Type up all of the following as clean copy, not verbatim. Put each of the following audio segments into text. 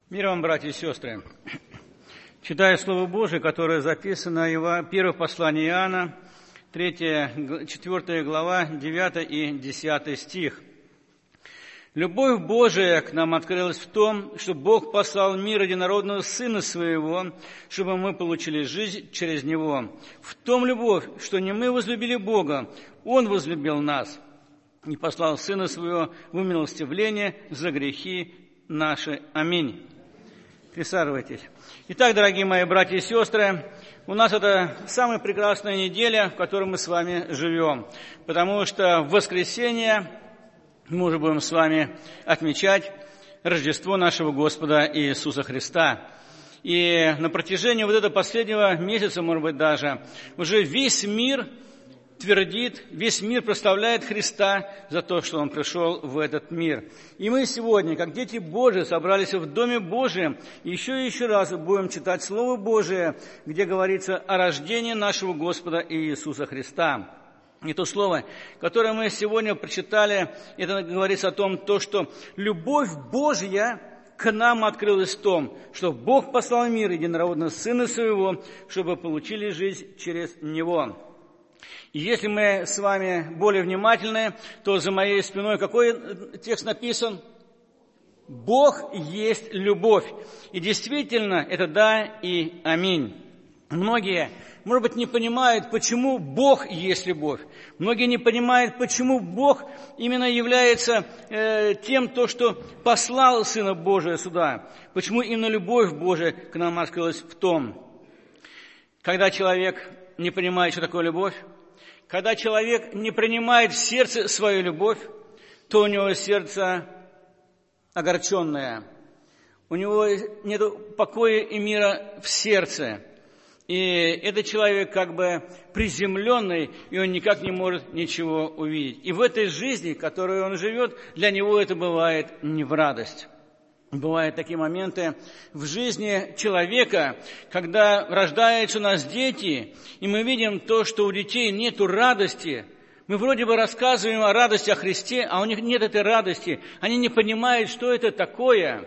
Мир вам, братья и сестры! Читаю Слово Божие, которое записано в первом послании Иоанна, 4 глава, 9 и 10 стих. «Любовь Божия к нам открылась в том, что Бог послал в мир единородного Сына Своего, чтобы мы получили жизнь через Него. В том любовь, что не мы возлюбили Бога, Он возлюбил нас и послал Сына Своего в умилостивление за грехи наши. Аминь». Присаживайтесь. Итак, дорогие мои братья и сестры, у нас это самая прекрасная неделя, в которой мы с вами живем, потому что в воскресенье мы уже будем с вами отмечать Рождество нашего Господа Иисуса Христа. И на протяжении вот этого последнего месяца, может быть, даже, уже весь мир твердит, весь мир прославляет Христа за то, что Он пришел в этот мир. И мы сегодня, как дети Божии, собрались в Доме Божьем, и еще раз будем читать Слово Божие, где говорится о рождении нашего Господа Иисуса Христа. И то слово, которое мы сегодня прочитали, это говорится о том, что любовь Божья к нам открылась в том, что Бог послал в мир единородного Сына Своего, чтобы получили жизнь через Него. И если мы с вами более внимательны, то за моей спиной какой текст написан? Бог есть любовь. И действительно, это да и аминь. Многие, может быть, не понимают, почему Бог есть любовь. Многие не понимают, почему Бог именно является тем, что послал Сына Божия сюда. Почему именно любовь Божия к нам открылась в том. Когда человек не понимает, что такое любовь, когда человек не принимает в сердце свою любовь, то у него сердце огорченное. У него нет покоя и мира в сердце. И этот человек как бы приземленный, и он никак не может ничего увидеть. И в этой жизни, в которой он живет, для него это бывает не в радость. Бывают такие моменты в жизни человека, когда рождаются у нас дети, и мы видим то, что у детей нет радости. Мы вроде бы рассказываем о радости, о Христе, а у них нет этой радости. Они не понимают, что это такое.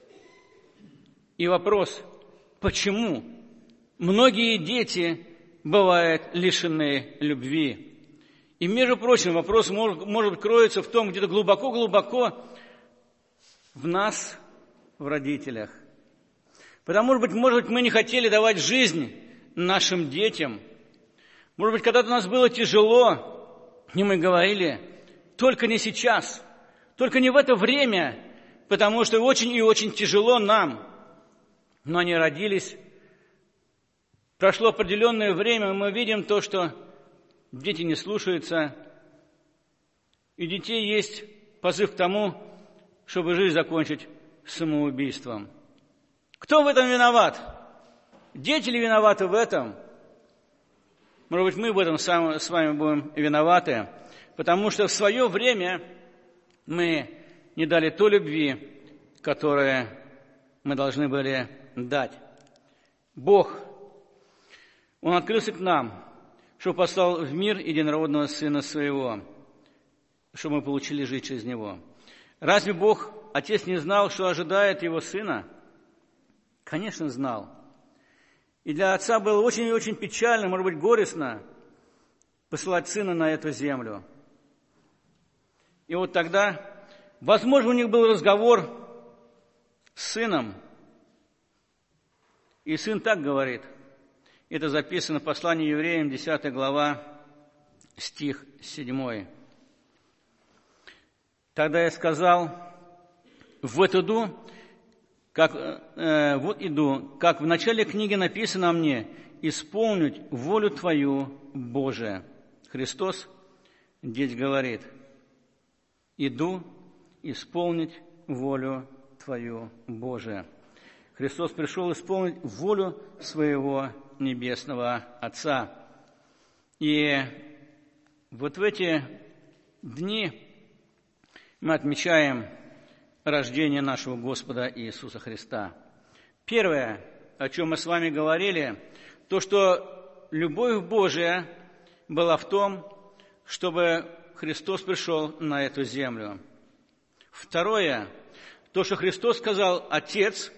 И вопрос, почему многие дети бывают лишены любви? И, между прочим, вопрос, может быть, кроется в том, где-то глубоко-глубоко в нас, в родителях. Потому, может быть, мы не хотели давать жизнь нашим детям. Может быть, когда-то у нас было тяжело, и мы говорили, только не сейчас, только не в это время, потому что очень и очень тяжело нам. Но они родились. Прошло определенное время, и мы видим то, что дети не слушаются. И у детей есть позыв к тому, чтобы жизнь закончить самоубийством. Кто в этом виноват? Дети ли виноваты в этом? Может быть, мы в этом с вами будем виноваты, потому что в свое время мы не дали той любви, которую мы должны были дать. Бог, Он открылся к нам, чтобы послал в мир единородного Сына Своего, чтобы мы получили жизнь через Него. Разве Бог, Отец, не знал, что ожидает Его Сына? Конечно, знал. И для Отца было очень и очень печально, может быть, горестно посылать Сына на эту землю. И вот тогда, возможно, у них был разговор с Сыном. И Сын так говорит. Это записано в послании Евреям, 10 глава, стих 7. «Тогда я сказал, вот иду, как в начале книги написано о мне, исполнить волю Твою, Божия». Христос здесь говорит, иду исполнить волю Твою, Божия. Христос пришел исполнить волю своего Небесного Отца. И вот в эти дни мы отмечаем рождение нашего Господа Иисуса Христа. Первое, о чем мы с вами говорили, то, что любовь Божия была в том, чтобы Христос пришел на эту землю. Второе, то, что Христос сказал, Отец,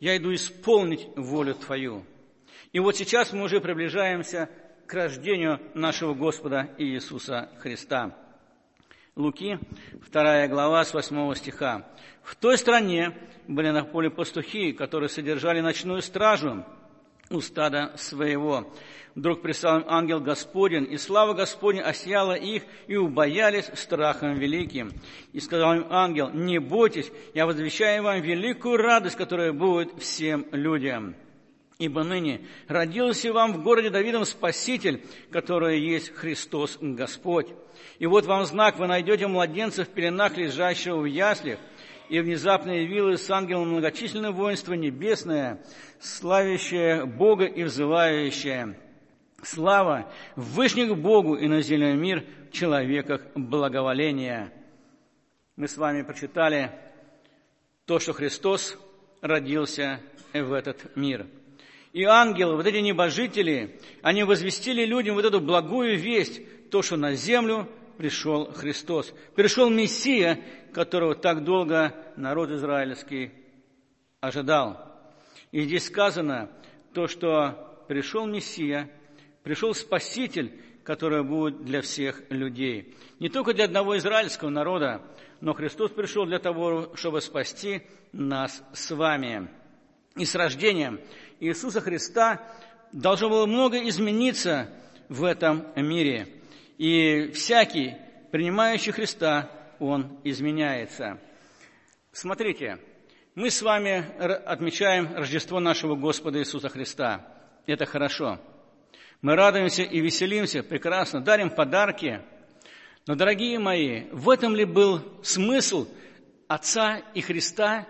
я иду исполнить волю Твою». И вот сейчас мы уже приближаемся к рождению нашего Господа Иисуса Христа. Луки, 2 глава, с 8 стиха. «В той стране были на поле пастухи, которые содержали ночную стражу у стада своего. Вдруг пристал им ангел Господень, и слава Господня осияла их, и убоялись страхом великим. И сказал им ангел: не бойтесь, я возвещаю вам великую радость, которая будет всем людям. Ибо ныне родился вам в городе Давидом Спаситель, который есть Христос Господь. И вот вам знак: вы найдете младенца в пеленах, лежащего в яслях». И внезапно явилось с ангелом многочисленное воинство небесное, славящее Бога и взывающее: «Слава в вышних Богу, и на земле мир в человеках благоволение». Мы с вами прочитали то, что Христос родился в этот мир. И ангелы, вот эти небожители, они возвестили людям вот эту благую весть, то, что на землю пришел Христос. Пришел Мессия, которого так долго народ израильский ожидал. И здесь сказано то, что пришел Мессия, пришел Спаситель, который будет для всех людей. Не только для одного израильского народа, но Христос пришел для того, чтобы спасти нас с вами. И с рождением Иисуса Христа должно было много измениться в этом мире. И всякий, принимающий Христа, он изменяется. Смотрите, мы с вами отмечаем Рождество нашего Господа Иисуса Христа. Это хорошо. Мы радуемся и веселимся, прекрасно, дарим подарки. Но, дорогие мои, в этом ли был смысл Отца и Христа,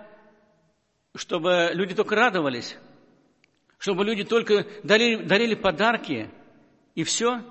чтобы люди только радовались, чтобы люди только дарили подарки, и все?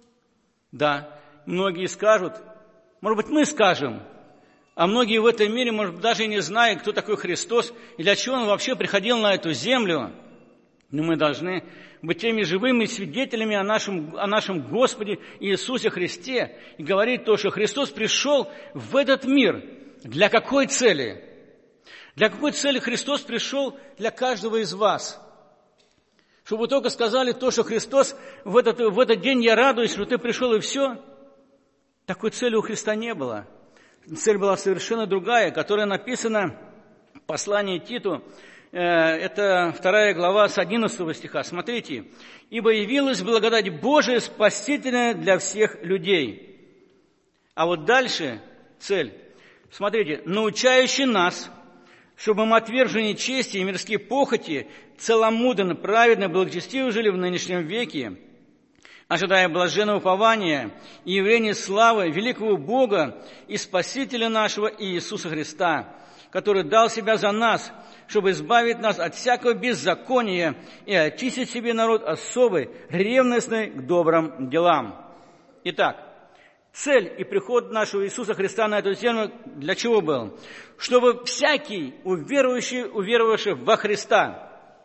Да, многие скажут, может быть, мы скажем, а многие в этом мире, может быть, даже и не знают, кто такой Христос и для чего Он вообще приходил на эту землю. Но мы должны быть теми живыми свидетелями о нашем Господе Иисусе Христе и говорить то, что Христос пришел в этот мир. Для какой цели? Для какой цели Христос пришел для каждого из вас? Чтобы вы только сказали то, что Христос в этот день я радуюсь, что ты пришел, и все. Такой цели у Христа не было. Цель была совершенно другая, которая написана в послании Титу. Это 2 глава с 11 стиха. Смотрите. «Ибо явилась благодать Божия спасительная для всех людей». А вот дальше цель. Смотрите. «Научающий нас, чтобы мы, отверженные чести и мирские похоти, целомудренно, праведно, благочестиво жили в нынешнем веке, ожидая блаженного упования и явления славы великого Бога и Спасителя нашего Иисуса Христа, который дал себя за нас, чтобы избавить нас от всякого беззакония и очистить себе народ особый, ревностный к добрым делам». Итак, цель и приход нашего Иисуса Христа на эту землю для чего был? Чтобы всякий, уверовавший во Христа,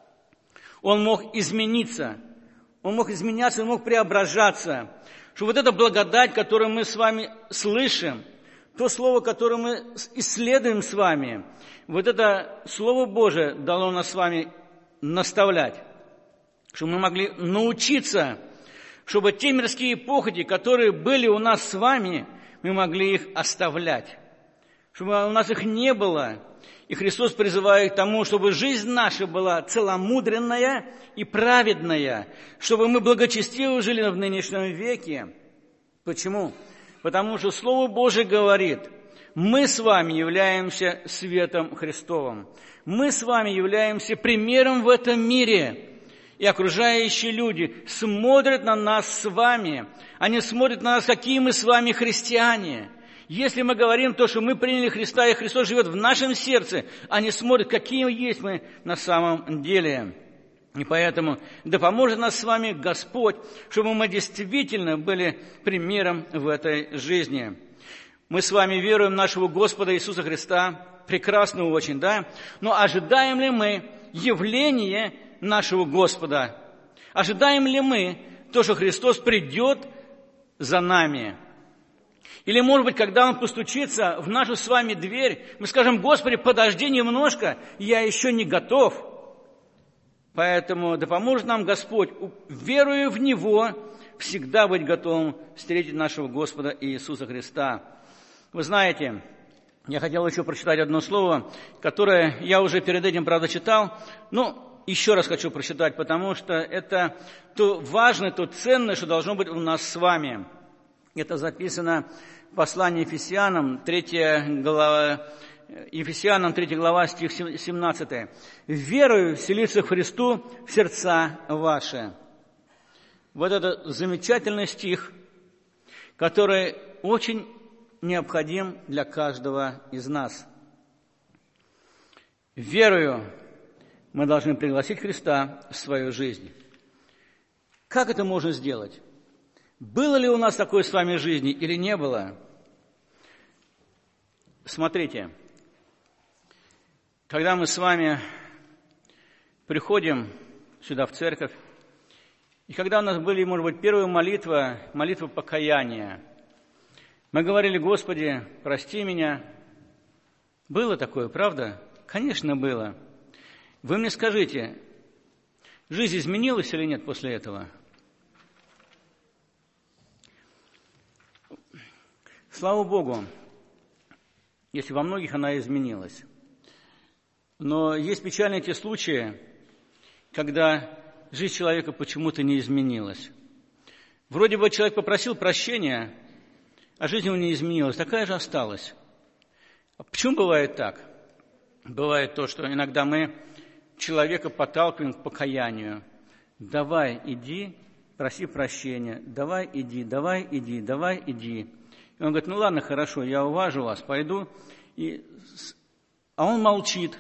он мог измениться, он мог преображаться, что вот эта благодать, которую мы с вами слышим, то слово, которое мы исследуем с вами, вот это Слово Божие дало нас с вами наставлять, чтобы мы могли научиться, чтобы те мирские похоти, которые были у нас с вами, мы могли их оставлять, чтобы у нас их не было. И Христос призывает к тому, чтобы жизнь наша была целомудренная и праведная, чтобы мы благочестиво жили в нынешнем веке. Почему? Потому что Слово Божие говорит, мы с вами являемся светом Христовым, мы с вами являемся примером в этом мире. И окружающие люди смотрят на нас с вами, они смотрят на нас, какие мы с вами христиане. Если мы говорим то, что мы приняли Христа, и Христос живет в нашем сердце, они смотрят, какие есть мы на самом деле. И поэтому да поможет нас с вами Господь, чтобы мы действительно были примером в этой жизни. Мы с вами веруем в нашего Господа Иисуса Христа, прекрасно очень, да? Но ожидаем ли мы явления нашего Господа? Ожидаем ли мы то, что Христос придет за нами? Или, может быть, когда Он постучится в нашу с вами дверь, мы скажем: Господи, подожди немножко, я еще не готов. Поэтому да поможет нам Господь, веруя в Него, всегда быть готовым встретить нашего Господа Иисуса Христа. Вы знаете, я хотел еще прочитать одно слово, которое я уже перед этим, правда, читал, но еще раз хочу прочитать, потому что это то важное, то ценное, что должно быть у нас с вами. Это записано в послании Ефесянам, 3 глава, стих 17. «Верою вселиться в Христу в сердца ваши». Вот это замечательный стих, который очень необходим для каждого из нас. Верою мы должны пригласить Христа в свою жизнь. Как это можно сделать? Было ли у нас такое с вами в жизни или не было? Смотрите, когда мы с вами приходим сюда в церковь, и когда у нас были, может быть, первая молитва покаяния, мы говорили: «Господи, прости меня». Было такое, правда? Конечно, было. Вы мне скажите, жизнь изменилась или нет после этого? Слава Богу, если во многих она изменилась. Но есть печальные те случаи, когда жизнь человека почему-то не изменилась. Вроде бы человек попросил прощения, а жизнь его не изменилась, такая же осталась. А почему бывает так? Бывает то, что иногда мы человека подталкиваем к покаянию. Давай, иди, проси прощения. Давай, иди. И он говорит: ну ладно, хорошо, я уважу вас, пойду. А он молчит.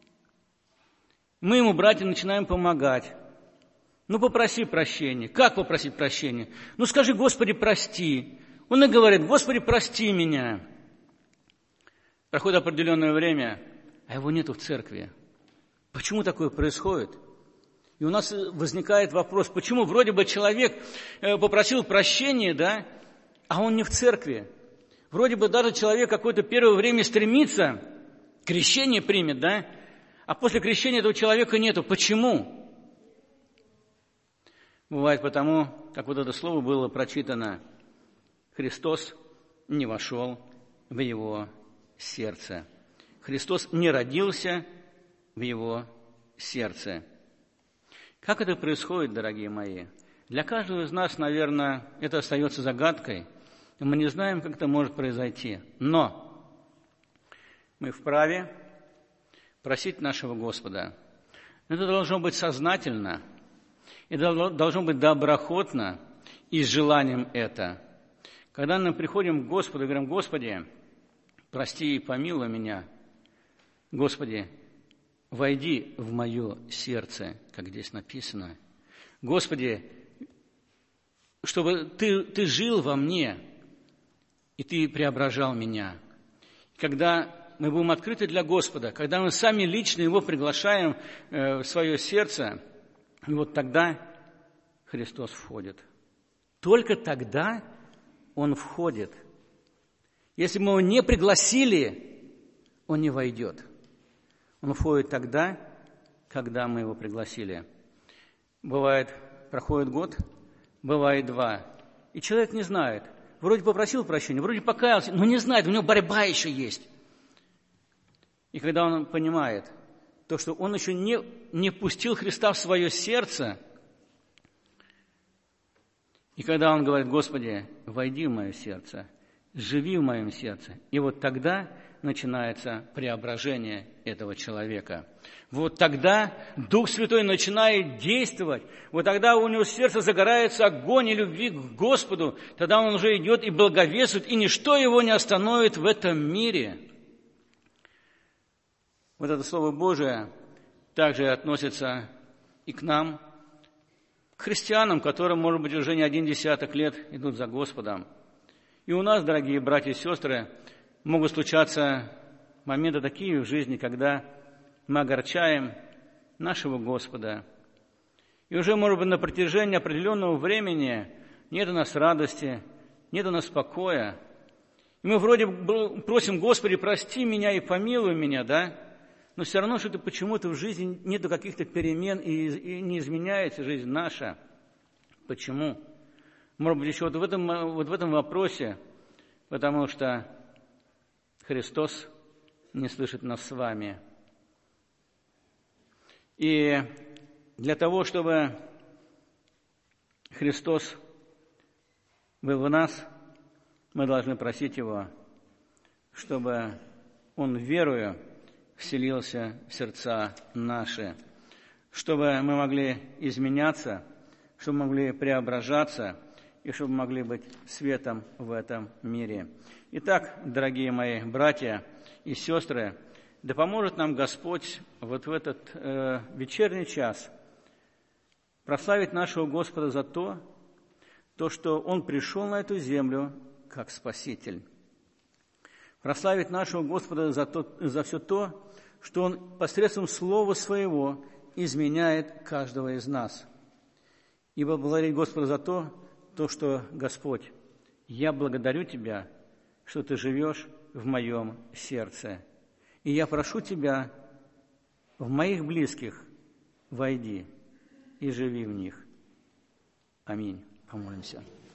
Мы ему, братья, начинаем помогать. Ну, попроси прощения. Как попросить прощения? Ну, скажи: Господи, прости. Он и говорит: Господи, прости меня. Проходит определенное время, а его нету в церкви. Почему такое происходит? И у нас возникает вопрос, почему вроде бы человек попросил прощения, да, а он не в церкви. Вроде бы даже человек какое-то первое время стремится, крещение примет, да, а после крещения этого человека нету. Почему? Бывает потому, как вот это слово было прочитано: Христос не вошел в его сердце. Христос не родился в его сердце. Как это происходит, дорогие мои? Для каждого из нас, наверное, это остается загадкой, и мы не знаем, как это может произойти. Но мы вправе просить нашего Господа. Это должно быть сознательно, это должно быть доброохотно и с желанием это. Когда мы приходим к Господу и говорим: Господи, прости и помилуй меня, Господи, войди в мое сердце, как здесь написано. Господи, чтобы Ты жил во мне, и Ты преображал меня. Когда мы будем открыты для Господа, когда мы сами лично Его приглашаем в свое сердце, и вот тогда Христос входит. Только тогда Он входит. Если мы Его не пригласили, Он не войдет. Он входит тогда, когда мы Его пригласили. Бывает, проходит год, бывает 2, и человек не знает. Вроде попросил прощения, вроде покаялся, но не знает, у него борьба еще есть. И когда он понимает то, что он еще не пустил Христа в свое сердце, и когда он говорит: Господи, войди в мое сердце, живи в моем сердце, и вот тогда начинается преображение этого человека. Вот тогда Дух Святой начинает действовать. Вот тогда у него в сердце загорается огонь и любви к Господу. Тогда он уже идет и благовествует, и ничто его не остановит в этом мире. Вот это Слово Божие также относится и к нам, к христианам, которым, может быть, уже не 10 лет идут за Господом. И у нас, дорогие братья и сестры, могут случаться моменты такие в жизни, когда мы огорчаем нашего Господа. И уже, может быть, на протяжении определенного времени нет у нас радости, нет у нас покоя. И мы вроде бы просим: Господи, прости меня и помилуй меня, да? но все равно что-то почему-то в жизни нету каких-то перемен и не изменяется жизнь наша. Почему? Может быть, еще вот в этом вопросе, потому что Христос не слышит нас с вами. И для того, чтобы Христос был в нас, мы должны просить Его, чтобы Он, веруя, вселился в сердца наши, чтобы мы могли изменяться, чтобы могли преображаться и чтобы могли быть светом в этом мире. Итак, дорогие мои братья и сестры, да поможет нам Господь вот в этот вечерний час прославить нашего Господа за то, что Он пришел на эту землю как Спаситель. Прославить нашего Господа за все то, что Он посредством Слова Своего изменяет каждого из нас. И поблагодарить Господа за то, что, Господь, я благодарю Тебя, что Ты живешь в моем сердце. И я прошу Тебя, в моих близких войди и живи в них. Аминь. Помолимся.